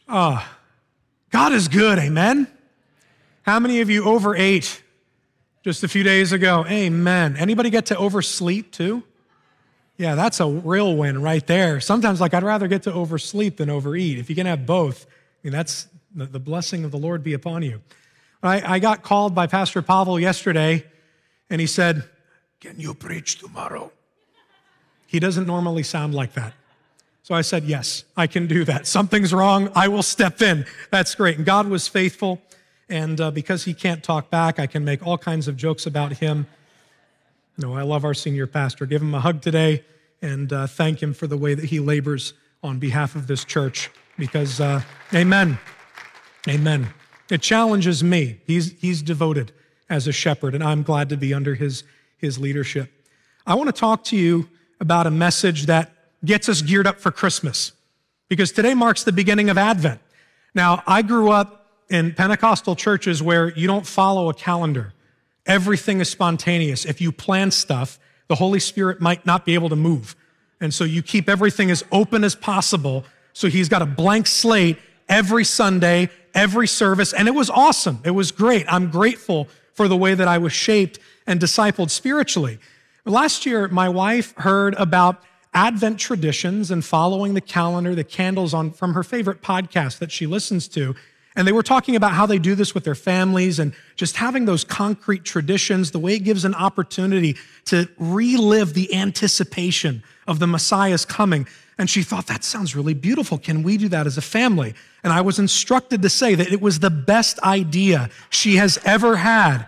God is good, amen? How many of you overate just a few days ago? Amen. Anybody get to oversleep too? Yeah, that's a real win right there. Sometimes, I'd rather get to oversleep than overeat. If you can have both, that's the blessing of the Lord be upon you. I got called by Pastor Pavel yesterday, and he said, "Can you preach tomorrow?" He doesn't normally sound like that. So I said, yes, I can do that. Something's wrong, I will step in. That's great. And God was faithful, and because he can't talk back, I can make all kinds of jokes about him. No, I love our senior pastor. Give him a hug today and thank him for the way that he labors on behalf of this church because, amen, amen. It challenges me. He's devoted as a shepherd, and I'm glad to be under his leadership. I want to talk to you about a message that gets us geared up for Christmas, because today marks the beginning of Advent. Now, I grew up in Pentecostal churches where you don't follow a calendar. Everything is spontaneous. If you plan stuff, the Holy Spirit might not be able to move. And so you keep everything as open as possible. So he's got a blank slate every Sunday, every service, and it was awesome. It was great. I'm grateful for the way that I was shaped and discipled spiritually. Last year, my wife heard about Advent traditions and following the calendar, the candles from her favorite podcast that she listens to. And they were talking about how they do this with their families and just having those concrete traditions, the way it gives an opportunity to relive the anticipation of the Messiah's coming. And she thought, that sounds really beautiful. Can we do that as a family? And I was instructed to say that it was the best idea she has ever had.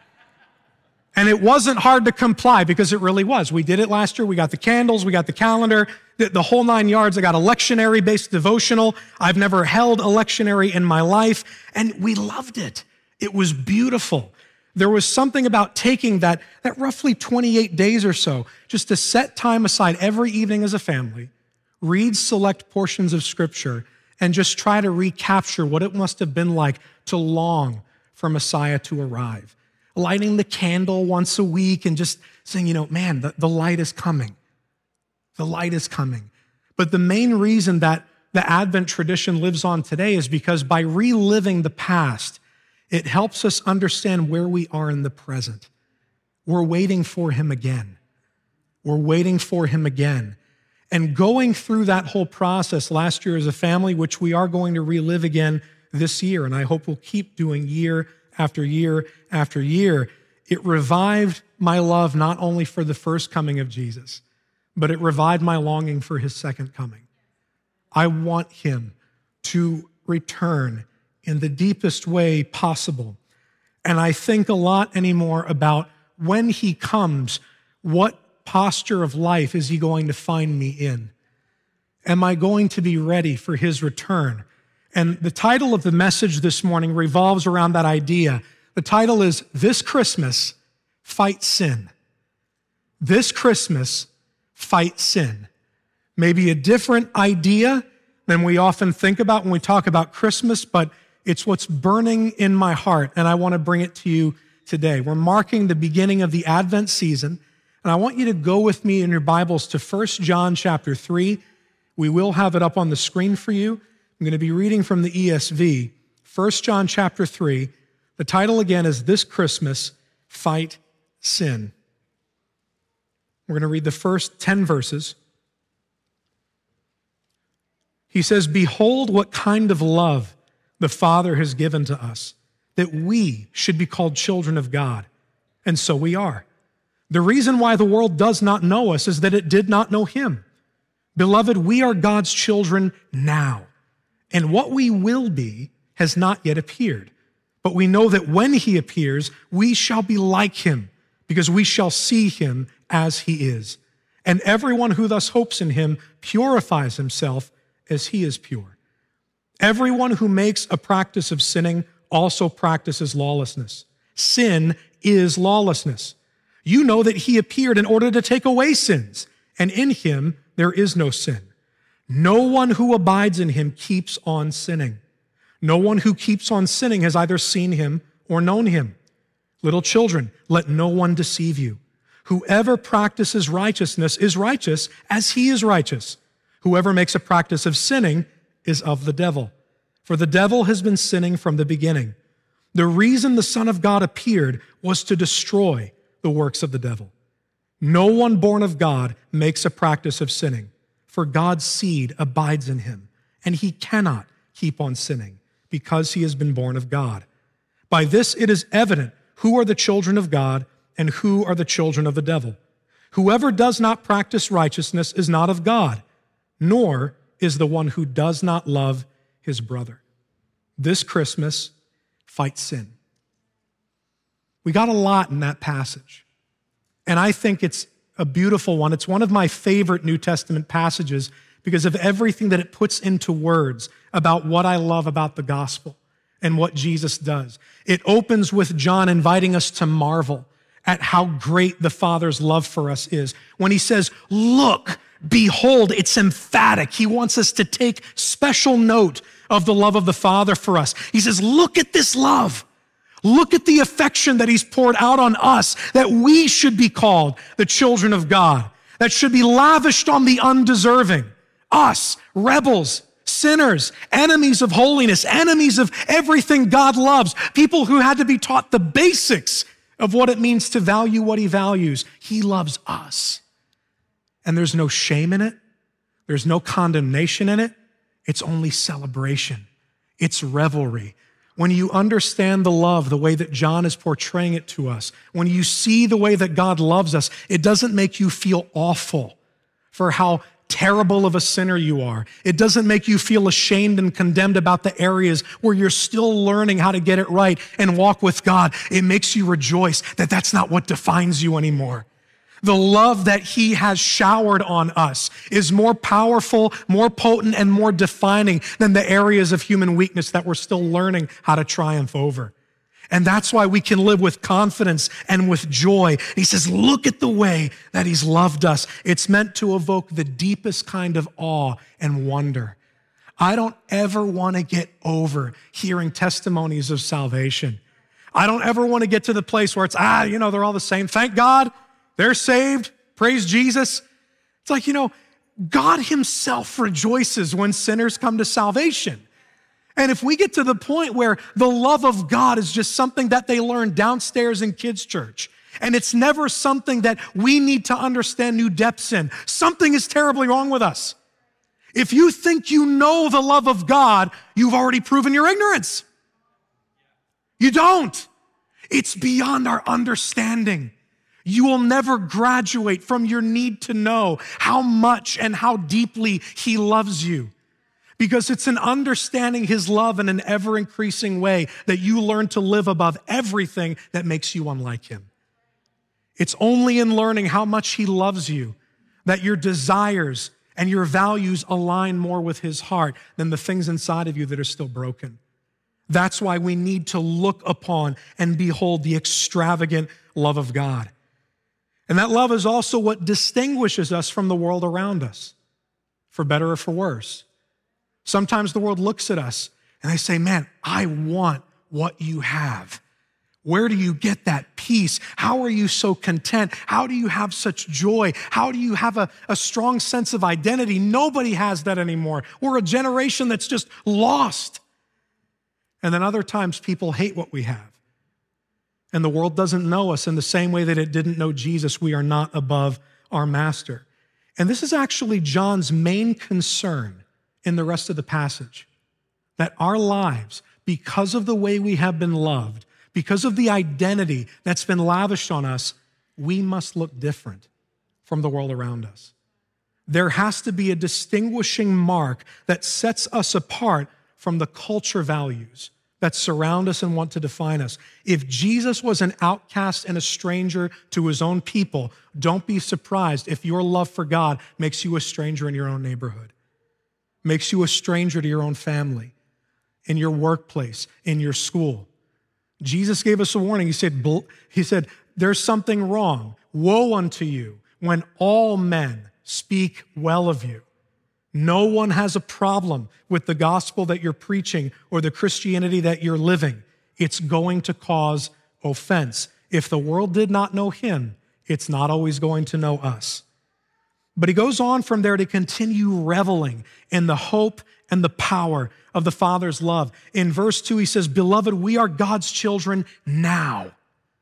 And it wasn't hard to comply because it really was. We did it last year. We got the candles, we got the calendar, the whole 9 yards. I got a lectionary-based devotional. I've never held a lectionary in my life, and we loved it. It was beautiful. There was something about taking that roughly 28 days or so, just to set time aside every evening as a family, read select portions of Scripture, and just try to recapture what it must have been like to long for Messiah to arrive. Lighting the candle once a week and just saying, man, the light is coming. The light is coming. But the main reason that the Advent tradition lives on today is because by reliving the past, it helps us understand where we are in the present. We're waiting for him again. We're waiting for him again. And going through that whole process last year as a family, which we are going to relive again this year, and I hope we'll keep doing year after year after year, it revived my love not only for the first coming of Jesus, but it revived my longing for his second coming. I want him to return in the deepest way possible. And I think a lot anymore about when he comes, what posture of life is he going to find me in? Am I going to be ready for his return? And the title of the message this morning revolves around that idea. The title is, This Christmas, Fight Sin. This Christmas, Fight Sin. Maybe a different idea than we often think about when we talk about Christmas, but it's what's burning in my heart, and I want to bring it to you today. We're marking the beginning of the Advent season, and I want you to go with me in your Bibles to 1 John chapter 3. We will have it up on the screen for you. I'm going to be reading from the ESV, 1 John chapter 3. The title again is This Christmas, Fight Sin. We're going to read the first 10 verses. He says, "Behold what kind of love the Father has given to us, that we should be called children of God. And so we are. The reason why the world does not know us is that it did not know him. Beloved, we are God's children now. And what we will be has not yet appeared. But we know that when he appears, we shall be like him, because we shall see him as he is. And everyone who thus hopes in him purifies himself as he is pure. Everyone who makes a practice of sinning also practices lawlessness. Sin is lawlessness. You know that he appeared in order to take away sins, and in him there is no sin. No one who abides in him keeps on sinning. No one who keeps on sinning has either seen him or known him. Little children, let no one deceive you. Whoever practices righteousness is righteous as he is righteous. Whoever makes a practice of sinning is of the devil. For the devil has been sinning from the beginning. The reason the Son of God appeared was to destroy the works of the devil. No one born of God makes a practice of sinning, for God's seed abides in him, and he cannot keep on sinning because he has been born of God. By this it is evident who are the children of God and who are the children of the devil. Whoever does not practice righteousness is not of God, nor is the one who does not love his brother. This Christmas, fight sin. We got a lot in that passage, and I think it's a beautiful one. It's one of my favorite New Testament passages because of everything that it puts into words about what I love about the gospel and what Jesus does. It opens with John inviting us to marvel at how great the Father's love for us is. When he says, look, behold, it's emphatic. He wants us to take special note of the love of the Father for us. He says, look at this love. Look at the affection that he's poured out on us, that we should be called the children of God, that should be lavished on the undeserving. Us, rebels, sinners, enemies of holiness, enemies of everything God loves, people who had to be taught the basics of what it means to value what he values. He loves us. And there's no shame in it. There's no condemnation in it. It's only celebration. It's revelry. When you understand the love the way that John is portraying it to us, when you see the way that God loves us, it doesn't make you feel awful for how terrible of a sinner you are. It doesn't make you feel ashamed and condemned about the areas where you're still learning how to get it right and walk with God. It makes you rejoice that that's not what defines you anymore. The love that he has showered on us is more powerful, more potent, and more defining than the areas of human weakness that we're still learning how to triumph over. And that's why we can live with confidence and with joy. He says, look at the way that he's loved us. It's meant to evoke the deepest kind of awe and wonder. I don't ever want to get over hearing testimonies of salvation. I don't ever want to get to the place where it's, they're all the same. Thank God. They're saved. Praise Jesus. It's like, God himself rejoices when sinners come to salvation. And if we get to the point where the love of God is just something that they learn downstairs in kids' church, and it's never something that we need to understand new depths in, something is terribly wrong with us. If you think you know the love of God, you've already proven your ignorance. You don't. It's beyond our understanding. You will never graduate from your need to know how much and how deeply he loves you, because it's in understanding his love in an ever-increasing way that you learn to live above everything that makes you unlike him. It's only in learning how much he loves you that your desires and your values align more with his heart than the things inside of you that are still broken. That's why we need to look upon and behold the extravagant love of God. And that love is also what distinguishes us from the world around us, for better or for worse. Sometimes the world looks at us and they say, man, I want what you have. Where do you get that peace? How are you so content? How do you have such joy? How do you have a strong sense of identity? Nobody has that anymore. We're a generation that's just lost. And then other times people hate what we have. And the world doesn't know us in the same way that it didn't know Jesus. We are not above our master. And this is actually John's main concern in the rest of the passage, that our lives, because of the way we have been loved, because of the identity that's been lavished on us, we must look different from the world around us. There has to be a distinguishing mark that sets us apart from the culture values that surround us and want to define us. If Jesus was an outcast and a stranger to his own people, don't be surprised if your love for God makes you a stranger in your own neighborhood, makes you a stranger to your own family, in your workplace, in your school. Jesus gave us a warning. He said, there's something wrong. Woe unto you when all men speak well of you. No one has a problem with the gospel that you're preaching or the Christianity that you're living. It's going to cause offense. If the world did not know him, it's not always going to know us. But he goes on from there to continue reveling in the hope and the power of the Father's love. In verse 2, he says, "Beloved, we are God's children now."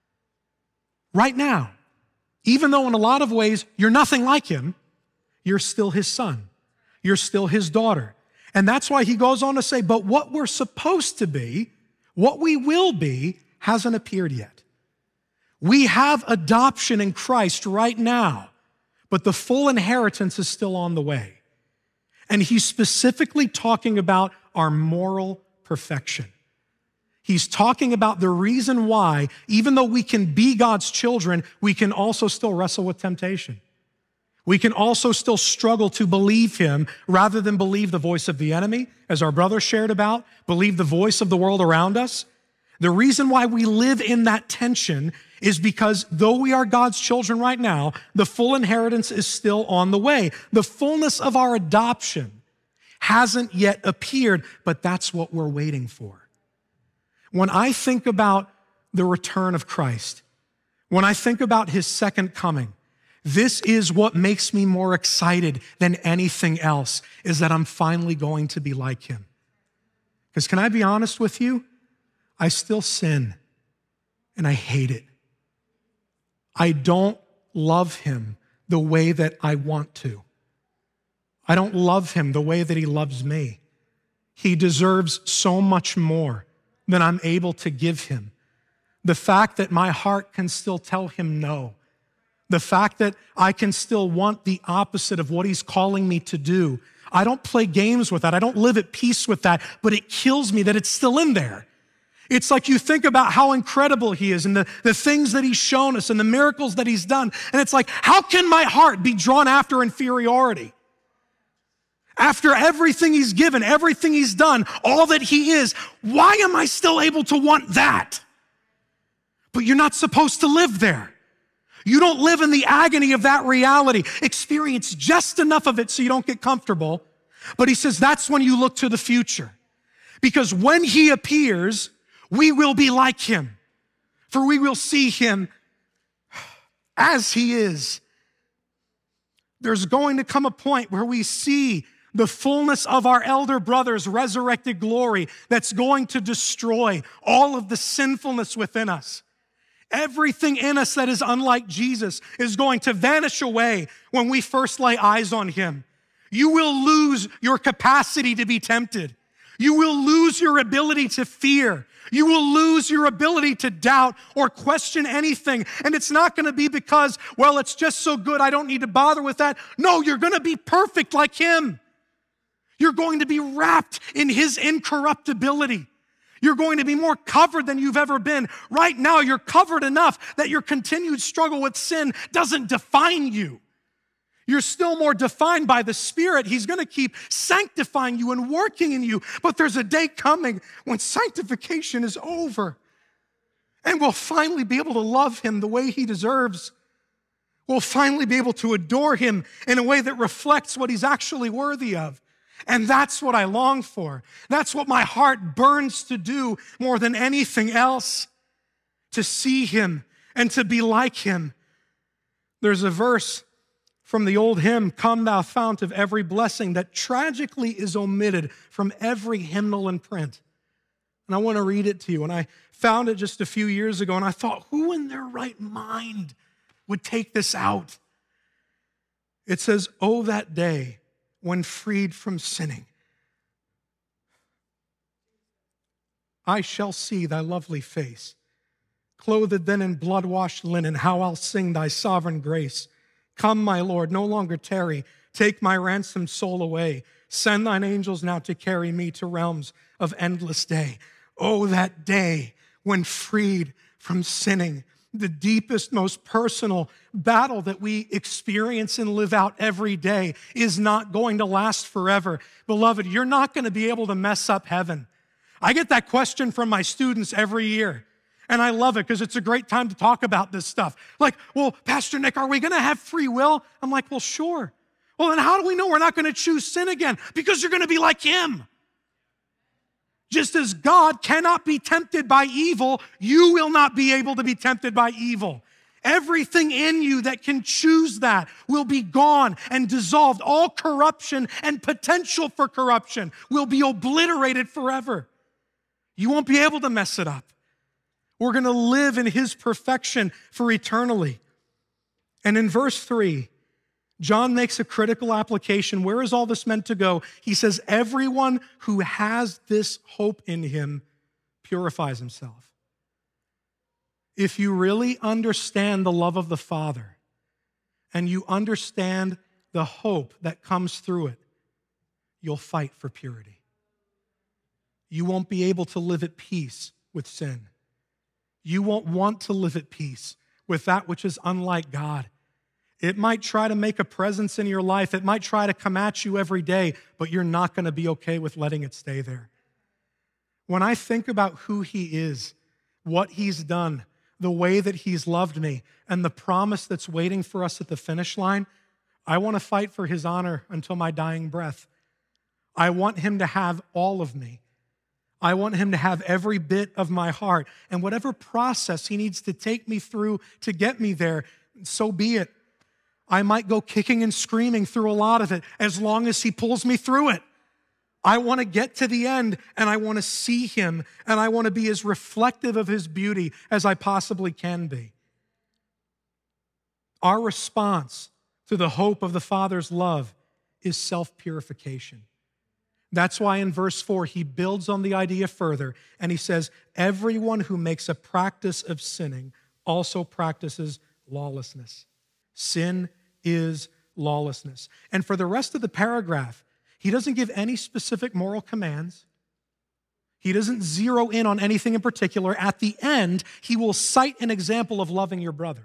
Right now. Even though in a lot of ways you're nothing like him, you're still his son. You're still his daughter. And that's why he goes on to say, but what we're supposed to be, what we will be, hasn't appeared yet. We have adoption in Christ right now, but the full inheritance is still on the way. And he's specifically talking about our moral perfection. He's talking about the reason why, even though we can be God's children, we can also still wrestle with temptation. We can also still struggle to believe him rather than believe the voice of the enemy, as our brother shared about, believe the voice of the world around us. The reason why we live in that tension is because though we are God's children right now, the full inheritance is still on the way. The fullness of our adoption hasn't yet appeared, but that's what we're waiting for. When I think about the return of Christ, when I think about his second coming, this is what makes me more excited than anything else, is that I'm finally going to be like him. Because can I be honest with you? I still sin, and I hate it. I don't love him the way that I want to. I don't love him the way that he loves me. He deserves so much more than I'm able to give him. The fact that my heart can still tell him no. The fact that I can still want the opposite of what he's calling me to do. I don't play games with that. I don't live at peace with that, but it kills me that it's still in there. It's like you think about how incredible he is and the things that he's shown us and the miracles that he's done. And it's like, how can my heart be drawn after inferiority? After everything he's given, everything he's done, all that he is, why am I still able to want that? But you're not supposed to live there. You don't live in the agony of that reality. Experience just enough of it so you don't get comfortable. But he says that's when you look to the future. Because when he appears, we will be like him. For we will see him as he is. There's going to come a point where we see the fullness of our elder brother's resurrected glory that's going to destroy all of the sinfulness within us. Everything in us that is unlike Jesus is going to vanish away when we first lay eyes on him. You will lose your capacity to be tempted. You will lose your ability to fear. You will lose your ability to doubt or question anything. And it's not going to be because, well, it's just so good, I don't need to bother with that. No, you're going to be perfect like him. You're going to be wrapped in his incorruptibility. You're going to be more covered than you've ever been. Right now, you're covered enough that your continued struggle with sin doesn't define you. You're still more defined by the Spirit. He's going to keep sanctifying you and working in you. But there's a day coming when sanctification is over. And we'll finally be able to love him the way he deserves. We'll finally be able to adore him in a way that reflects what he's actually worthy of. And that's what I long for. That's what my heart burns to do more than anything else, to see him and to be like him. There's a verse from the old hymn, "Come thou fount of every blessing," that tragically is omitted from every hymnal in print. And I want to read it to you. And I found it just a few years ago, and I thought, who in their right mind would take this out? It says, "Oh, that day when freed from sinning, I shall see thy lovely face. Clothed then in blood-washed linen, how I'll sing thy sovereign grace. Come, my Lord, no longer tarry. Take my ransomed soul away. Send thine angels now to carry me to realms of endless day." Oh, that day when freed from sinning, the deepest, most personal battle that we experience and live out every day is not going to last forever. Beloved, you're not going to be able to mess up heaven. I get that question from my students every year, and I love it because it's a great time to talk about this stuff. Like, well, Pastor Nick, are we going to have free will? I'm like, well, sure. Well, then how do we know we're not going to choose sin again? Because you're going to be like him. Just as God cannot be tempted by evil, you will not be able to be tempted by evil. Everything in you that can choose that will be gone and dissolved. All corruption and potential for corruption will be obliterated forever. You won't be able to mess it up. We're going to live in his perfection for eternally. And in verse 3, John makes a critical application. Where is all this meant to go? He says, everyone who has this hope in him purifies himself. If you really understand the love of the Father and you understand the hope that comes through it, you'll fight for purity. You won't be able to live at peace with sin. You won't want to live at peace with that which is unlike God. It might try to make a presence in your life. It might try to come at you every day, but you're not going to be okay with letting it stay there. When I think about who he is, what he's done, the way that he's loved me, and the promise that's waiting for us at the finish line, I want to fight for his honor until my dying breath. I want him to have all of me. I want him to have every bit of my heart. And whatever process he needs to take me through to get me there, so be it. I might go kicking and screaming through a lot of it as long as he pulls me through it. I want to get to the end, and I want to see him, and I want to be as reflective of his beauty as I possibly can be. Our response to the hope of the Father's love is self-purification. That's why in verse 4, he builds on the idea further, and he says, everyone who makes a practice of sinning also practices lawlessness. Sin is lawlessness. And for the rest of the paragraph, he doesn't give any specific moral commands. He doesn't zero in on anything in particular. At the end, he will cite an example of loving your brother.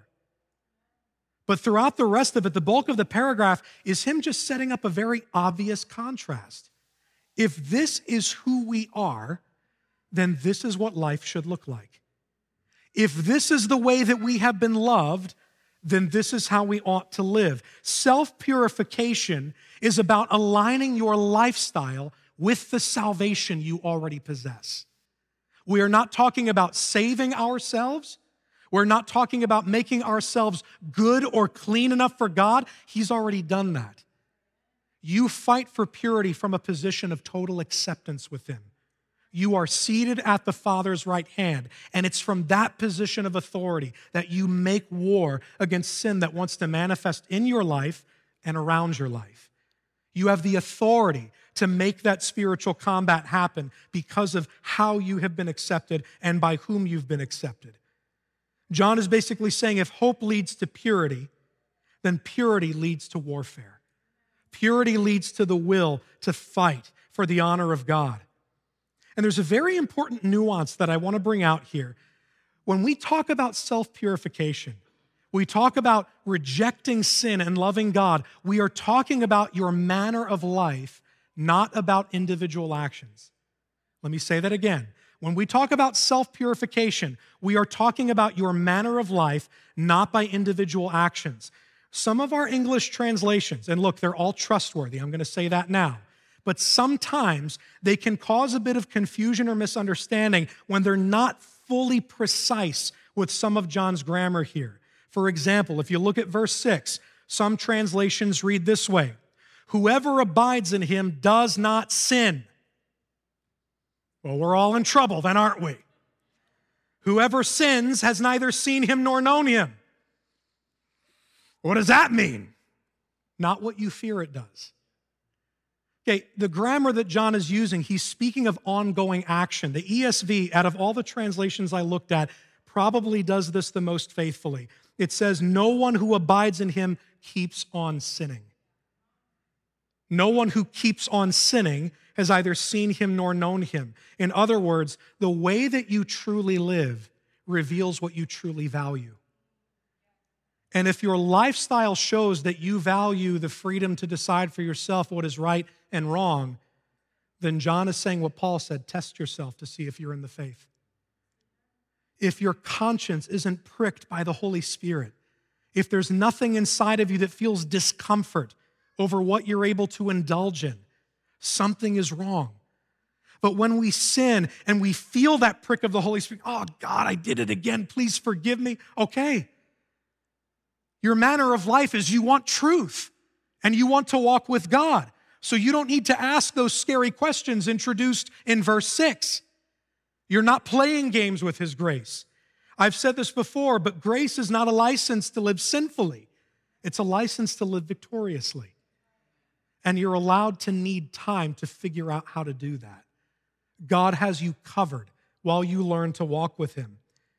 But throughout the rest of it, the bulk of the paragraph is him just setting up a very obvious contrast. If this is who we are, then this is what life should look like. If this is the way that we have been loved, then this is how we ought to live. Self-purification is about aligning your lifestyle with the salvation you already possess. We are not talking about saving ourselves. We're not talking about making ourselves good or clean enough for God. He's already done that. You fight for purity from a position of total acceptance with him. You are seated at the Father's right hand, and it's from that position of authority that you make war against sin that wants to manifest in your life and around your life. You have the authority to make that spiritual combat happen because of how you have been accepted and by whom you've been accepted. John is basically saying if hope leads to purity, then purity leads to warfare. Purity leads to the will to fight for the honor of God. And there's a very important nuance that I want to bring out here. When we talk about self-purification, we talk about rejecting sin and loving God, we are talking about your manner of life, not about individual actions. Let me say that again. When we talk about self-purification, we are talking about your manner of life, not by individual actions. Some of our English translations, and look, they're all trustworthy, I'm going to say that now, but sometimes they can cause a bit of confusion or misunderstanding when they're not fully precise with some of John's grammar here. For example, if you look at verse 6, some translations read this way, whoever abides in him does not sin. Well, we're all in trouble then, aren't we? Whoever sins has neither seen him nor known him. What does that mean? Not what you fear it does. Okay, the grammar that John is using, he's speaking of ongoing action. The ESV, out of all the translations I looked at, probably does this the most faithfully. It says, no one who abides in him keeps on sinning. No one who keeps on sinning has either seen him nor known him. In other words, the way that you truly live reveals what you truly value. And if your lifestyle shows that you value the freedom to decide for yourself what is right and wrong, then John is saying what Paul said, test yourself to see if you're in the faith. If your conscience isn't pricked by the Holy Spirit, if there's nothing inside of you that feels discomfort over what you're able to indulge in, something is wrong. But when we sin and we feel that prick of the Holy Spirit, oh God, I did it again, please forgive me. Okay, Your manner of life is you want truth and you want to walk with God. So you don't need to ask those scary questions introduced in verse 6. You're not playing games with his grace. I've said this before, but grace is not a license to live sinfully. It's a license to live victoriously. And you're allowed to need time to figure out how to do that. God has you covered while you learn to walk with him.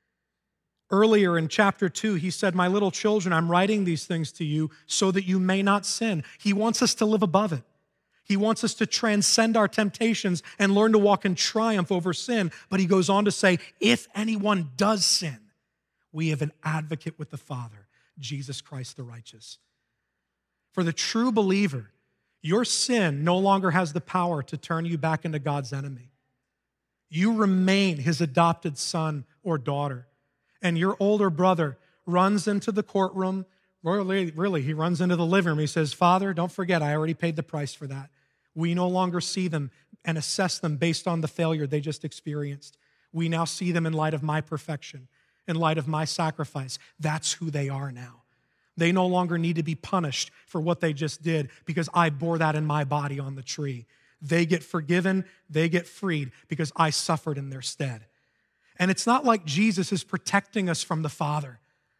Earlier in chapter 2, he said, "My little children, I'm writing these things to you so that you may not sin." He wants us to live above it. He wants us to transcend our temptations and learn to walk in triumph over sin. But he goes on to say, if anyone does sin, we have an advocate with the Father, Jesus Christ the righteous. For the true believer, your sin no longer has the power to turn you back into God's enemy. You remain his adopted son or daughter. And your older brother runs into the courtroom. Really, he runs into the living room. He says, "Father, don't forget, I already paid the price for that." We no longer see them and assess them based on the failure they just experienced. We now see them in light of my perfection, in light of my sacrifice. That's who they are now. They no longer need to be punished for what they just did because I bore that in my body on the tree. They get forgiven, they get freed because I suffered in their stead. And it's not like Jesus is protecting us from the Father.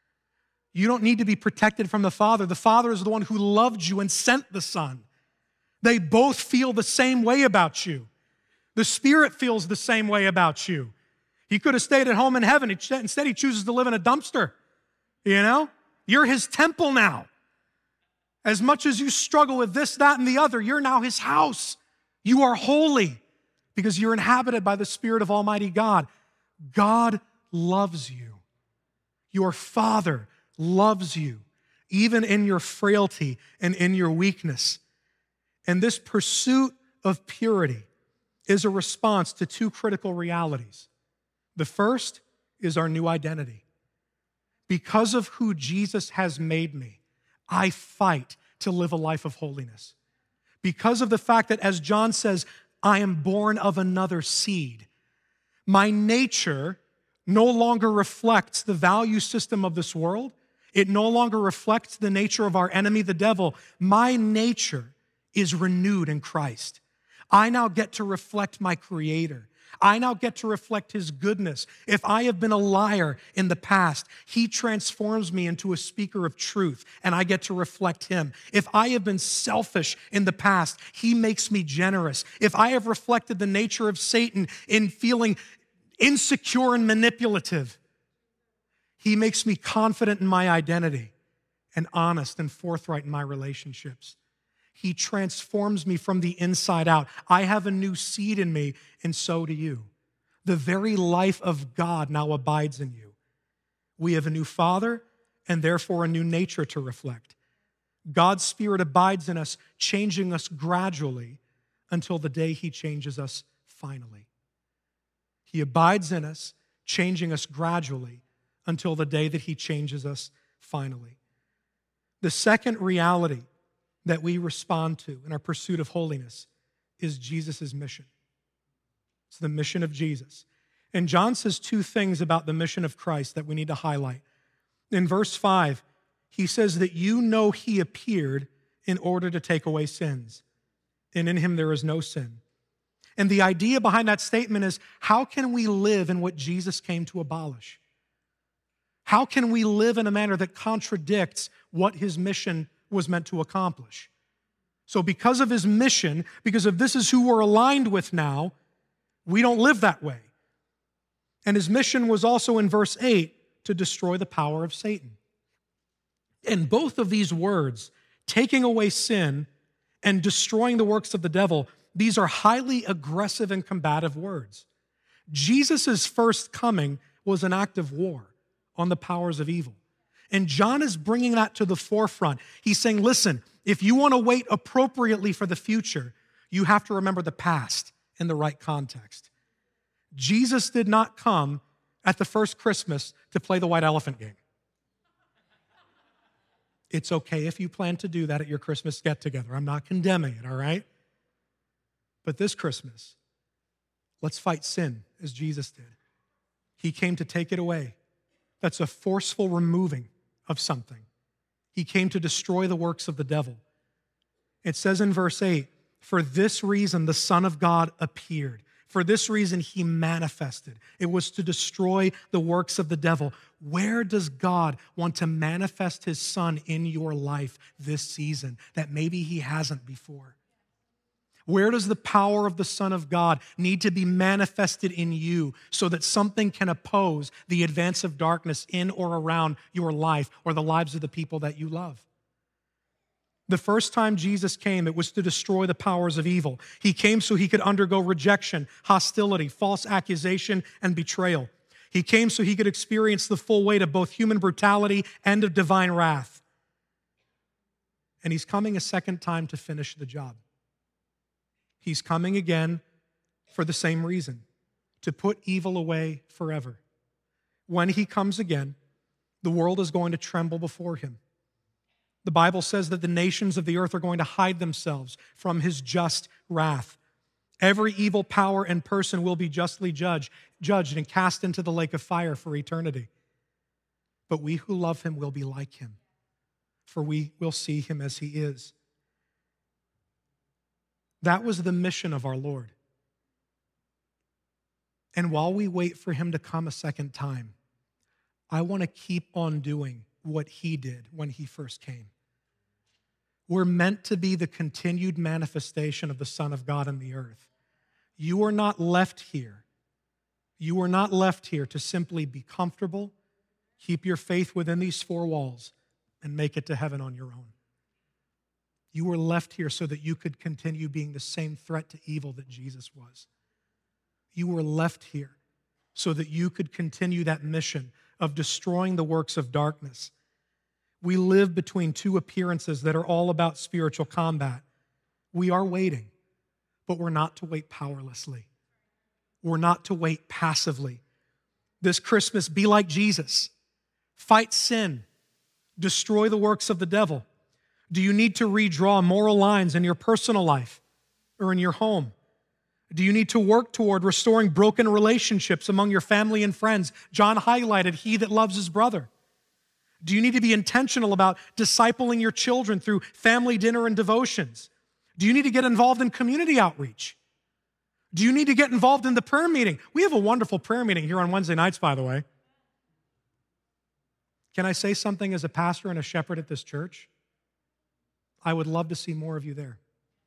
You don't need to be protected from the Father. The Father is the one who loved you and sent the Son. They both feel the same way about you. The Spirit feels the same way about you. He could have stayed at home in heaven. Instead, he chooses to live in a dumpster. You know? You're his temple now. As much as you struggle with this, that, and the other, you're now his house. You are holy because you're inhabited by the Spirit of Almighty God. God loves you. Your Father loves you, even in your frailty and in your weakness. And this pursuit of purity is a response to two critical realities. The first is our new identity. Because of who Jesus has made me, I fight to live a life of holiness. Because of the fact that, as John says, I am born of another seed. My nature no longer reflects the value system of this world. It no longer reflects the nature of our enemy, the devil. My nature is renewed in Christ. I now get to reflect my Creator. I now get to reflect his goodness. If I have been a liar in the past, he transforms me into a speaker of truth, and I get to reflect him. If I have been selfish in the past, he makes me generous. If I have reflected the nature of Satan in feeling insecure and manipulative, he makes me confident in my identity and honest and forthright in my relationships. He transforms me from the inside out. I have a new seed in me, and so do you. The very life of God now abides in you. We have a new Father, and therefore a new nature to reflect. God's Spirit abides in us, changing us gradually until the day he changes us finally. He abides in us, changing us gradually until the day that he changes us finally. The second reality that we respond to in our pursuit of holiness is Jesus' mission. It's the mission of Jesus. And John says two things about the mission of Christ that we need to highlight. In verse 5, he says that you know he appeared in order to take away sins, and in him there is no sin. And the idea behind that statement is, how can we live in what Jesus came to abolish? How can we live in a manner that contradicts what his mission was meant to accomplish? So because of his mission, because of this is who we're aligned with now, we don't live that way. And his mission was also in verse 8 to destroy the power of Satan. And both of these words, taking away sin and destroying the works of the devil, these are highly aggressive and combative words. Jesus' first coming was an act of war on the powers of evil. And John is bringing that to the forefront. He's saying, listen, if you want to wait appropriately for the future, you have to remember the past in the right context. Jesus did not come at the first Christmas to play the white elephant game. It's okay if you plan to do that at your Christmas get-together. I'm not condemning it, all right? But this Christmas, let's fight sin as Jesus did. He came to take it away. That's a forceful removing of something. He came to destroy the works of the devil. It says in verse 8, for this reason the Son of God appeared. For this reason he manifested. It was to destroy the works of the devil. Where does God want to manifest his Son in your life this season that maybe he hasn't before? Where does the power of the Son of God need to be manifested in you so that something can oppose the advance of darkness in or around your life or the lives of the people that you love? The first time Jesus came, it was to destroy the powers of evil. He came so he could undergo rejection, hostility, false accusation, and betrayal. He came so he could experience the full weight of both human brutality and of divine wrath. And he's coming a second time to finish the job. He's coming again for the same reason, to put evil away forever. When he comes again, the world is going to tremble before him. The Bible says that the nations of the earth are going to hide themselves from his just wrath. Every evil power and person will be justly judged and cast into the lake of fire for eternity. But we who love him will be like him, for we will see him as he is. That was the mission of our Lord. And while we wait for him to come a second time, I want to keep on doing what he did when he first came. We're meant to be the continued manifestation of the Son of God in the earth. You are not left here. You are not left here to simply be comfortable, keep your faith within these four walls, and make it to heaven on your own. You were left here so that you could continue being the same threat to evil that Jesus was. You were left here so that you could continue that mission of destroying the works of darkness. We live between two appearances that are all about spiritual combat. We are waiting, but we're not to wait powerlessly. We're not to wait passively. This Christmas, be like Jesus. Fight sin. Destroy the works of the devil. Do you need to redraw moral lines in your personal life or in your home? Do you need to work toward restoring broken relationships among your family and friends? John highlighted, he that loves his brother. Do you need to be intentional about discipling your children through family dinner and devotions? Do you need to get involved in community outreach? Do you need to get involved in the prayer meeting? We have a wonderful prayer meeting here on Wednesday nights, by the way. Can I say something as a pastor and a shepherd at this church? I would love to see more of you there.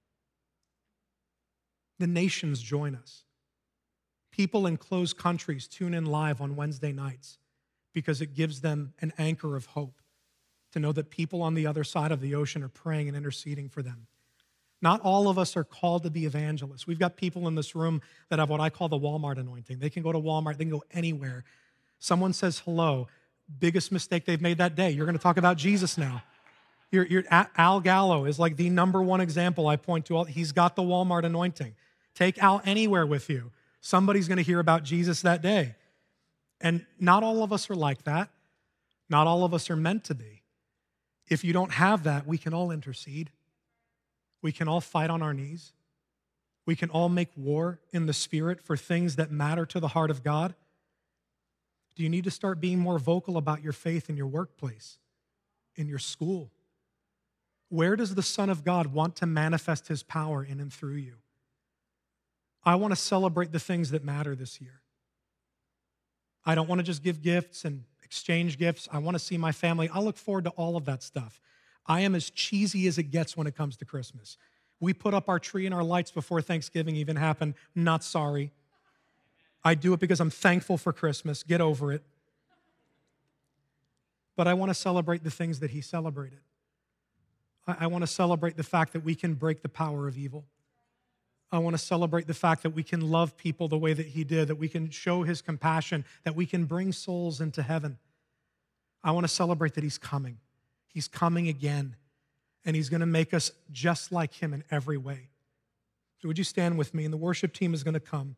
The nations join us. People in closed countries tune in live on Wednesday nights because it gives them an anchor of hope to know that people on the other side of the ocean are praying and interceding for them. Not all of us are called to be evangelists. We've got people in this room that have what I call the Walmart anointing. They can go to Walmart, they can go anywhere. Someone says hello, biggest mistake they've made that day. You're going to talk about Jesus now. Al Gallo is like the number one example I point to. He's got the Walmart anointing. Take Al anywhere with you. Somebody's going to hear about Jesus that day. And not all of us are like that. Not all of us are meant to be. If you don't have that, we can all intercede. We can all fight on our knees. We can all make war in the Spirit for things that matter to the heart of God. Do you need to start being more vocal about your faith in your workplace, in your school? Where does the Son of God want to manifest his power in and through you? I want to celebrate the things that matter this year. I don't want to just give gifts and exchange gifts. I want to see my family. I look forward to all of that stuff. I am as cheesy as it gets when it comes to Christmas. We put up our tree and our lights before Thanksgiving even happened. Not sorry. I do it because I'm thankful for Christmas. Get over it. But I want to celebrate the things that he celebrated. I want to celebrate the fact that we can break the power of evil. I want to celebrate the fact that we can love people the way that he did, that we can show his compassion, that we can bring souls into heaven. I want to celebrate that he's coming. He's coming again, and he's going to make us just like him in every way. So would you stand with me? And the worship team is going to come.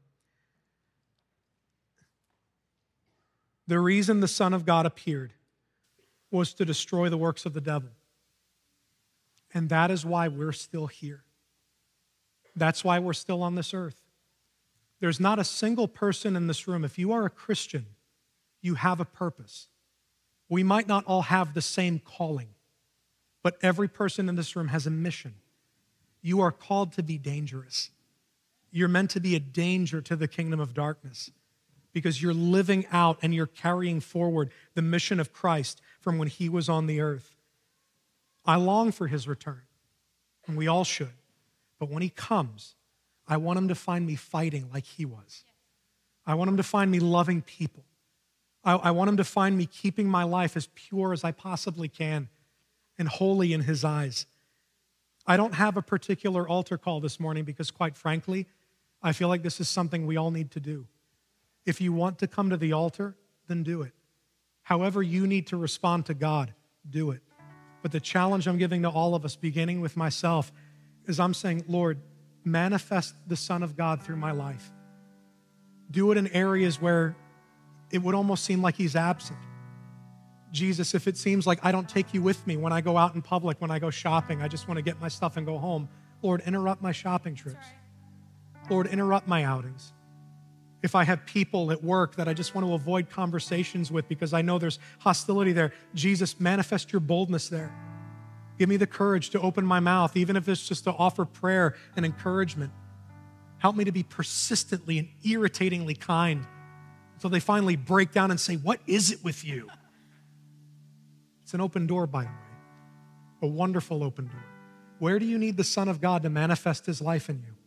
The reason the Son of God appeared was to destroy the works of the devil. And that is why we're still here. That's why we're still on this earth. There's not a single person in this room. If you are a Christian, you have a purpose. We might not all have the same calling, But every person in this room has a mission. You are called to be dangerous. You're meant to be a danger to the kingdom of darkness because you're living out and you're carrying forward the mission of Christ from when he was on the earth. I long for his return, and we all should. But when he comes, I want him to find me fighting like he was. I want him to find me loving people. I want him to find me keeping my life as pure as I possibly can and holy in his eyes. I don't have a particular altar call this morning because, quite frankly, I feel like this is something we all need to do. If you want to come to the altar, then do it. However you need to respond to God, do it. But the challenge I'm giving to all of us, beginning with myself, is I'm saying, Lord, manifest the Son of God through my life. Do it in areas where it would almost seem like he's absent. Jesus, if it seems like I don't take you with me when I go out in public, when I go shopping, I just want to get my stuff and go home. Lord, interrupt my shopping trips. Lord, interrupt my outings. If I have people at work that I just want to avoid conversations with because I know there's hostility there, Jesus, manifest your boldness there. Give me the courage to open my mouth, even if it's just to offer prayer and encouragement. Help me to be persistently and irritatingly kind until they finally break down and say, what is it with you? It's an open door, by the way, a wonderful open door. Where do you need the Son of God to manifest his life in you?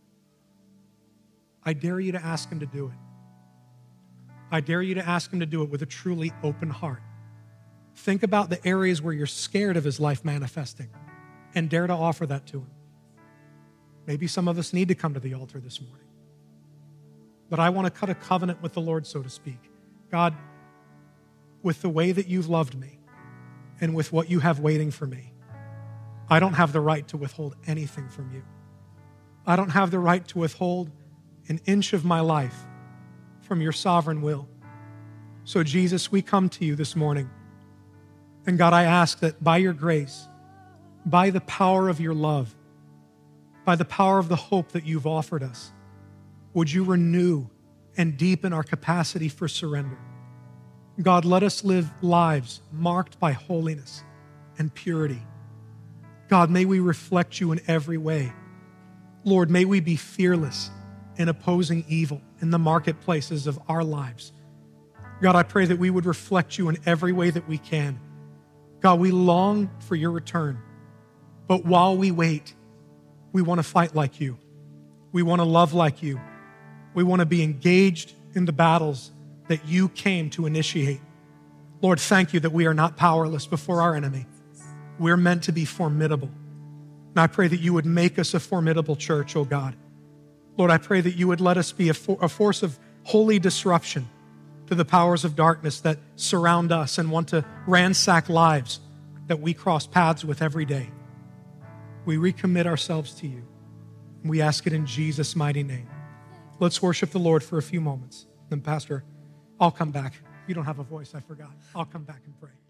I dare you to ask him to do it. I dare you to ask him to do it with a truly open heart. Think about the areas where you're scared of his life manifesting and dare to offer that to him. Maybe some of us need to come to the altar this morning. But I want to cut a covenant with the Lord, so to speak. God, with the way that you've loved me and with what you have waiting for me, I don't have the right to withhold anything from you. I don't have the right to withhold an inch of my life from your sovereign will. So Jesus, we come to you this morning. And God, I ask that by your grace, by the power of your love, by the power of the hope that you've offered us, would you renew and deepen our capacity for surrender? God, let us live lives marked by holiness and purity. God, may we reflect you in every way. Lord, may we be fearless in opposing evil in the marketplaces of our lives. God, I pray that we would reflect you in every way that we can. God, we long for your return, but while we wait, we want to fight like you. We want to love like you. We want to be engaged in the battles that you came to initiate. Lord, thank you that we are not powerless before our enemy. We're meant to be formidable. And I pray that you would make us a formidable church, oh God. Lord, I pray that you would let us be a force of holy disruption to the powers of darkness that surround us and want to ransack lives that we cross paths with every day. We recommit ourselves to you. And we ask it in Jesus' mighty name. Let's worship the Lord for a few moments. Then, Pastor, I'll come back. You don't have a voice, I forgot. I'll come back and pray.